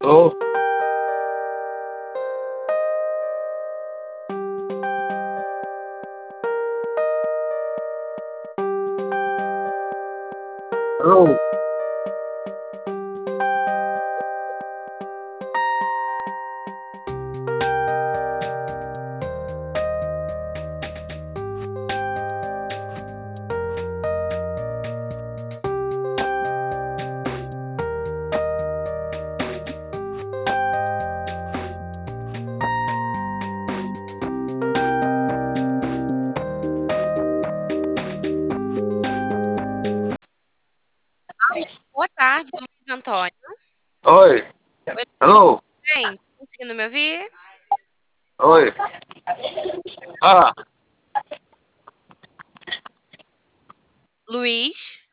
Alô? Alô? Boa tarde, Luiz Antônio. Oi? Oi, Alô? bem? Tá conseguindo me ouvir? Oi? Ah, Luiz?